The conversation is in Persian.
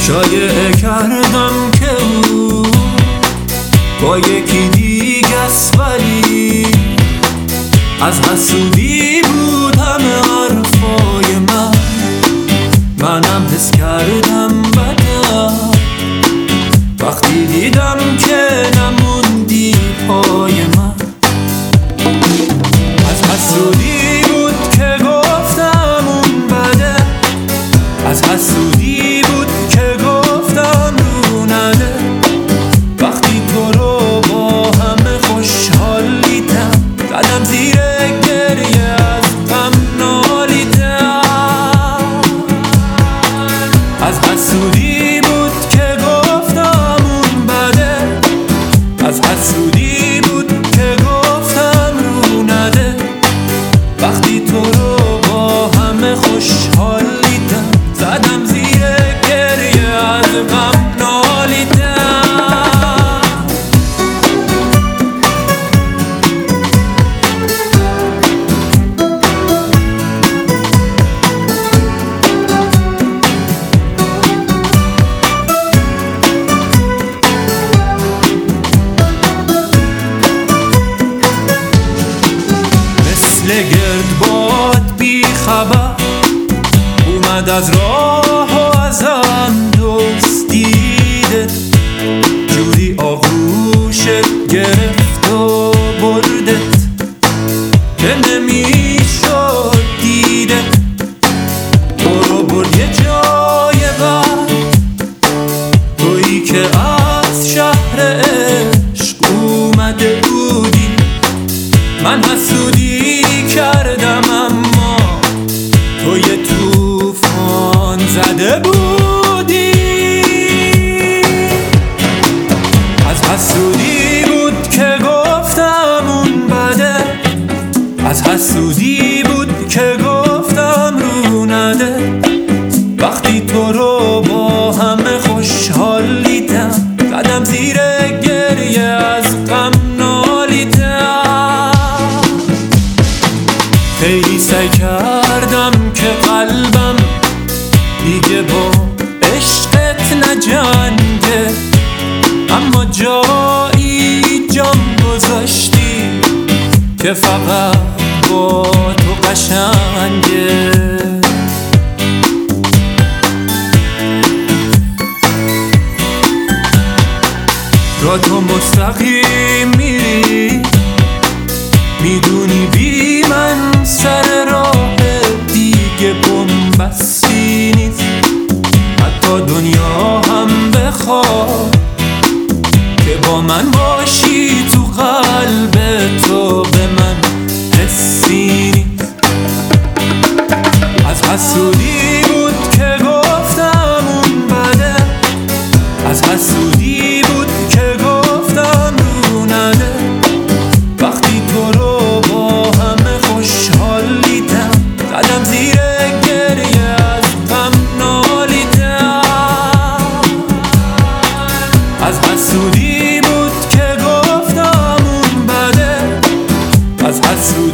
شایعه کردم که او با یکی دیگه است، ولی از حسودی بود همه حرفای منم حس کردم بدم وقتی دیدم که نموندی پای من. از حسودی بود که گفتم اون بده، از حسودی بود که گفتم رو نده. وقتی تو رو با همه خوشحال دیدم زدم زیر گریه از غم نالیدم. از حسودی بود که گفتم اون بده، از حسودی بود که گفتم رو نده. وقتی تو رو با همه خوشحال دیدم زدم زیر گریه از غم نالیدم. مثل گردباد بی خبر اومد از راه و ازم دزدیده، جوری آغوشت گرفت و بردت که نمیشد دیده. برو برد یه جای بر، تویی که از شهر عشق اومده بودی. من حسودی کردم اما تو یه طوفان زده بودی. از حسودی بود که گفتم اون بده، از حسودی بود که گفتم رو نده. وقتی تو رو با همه خوشحال دیدم زدم زیر گریه از غم نالیدم. خیلی سعی کردم که قلبم دیگه با عشقت نجنگه، اما جایی جام گذاشتی که فقط با تو قشنگه. را تو مستقیم میری، میدونی بی من سر راه دیگه بن‌بستی نیست. حتی دنیا هم بخواد که با من باشی، تو قلب تو به من حسی نیست. از حسودی بود که گفتم اون بده، از حسودی بود که گفتم رو نده. وقتی تو رو با همه خوشحال دیدم زدم زیر گریه از غم نالیدم. از حسودی بود که گفتم اون بده، از حسودی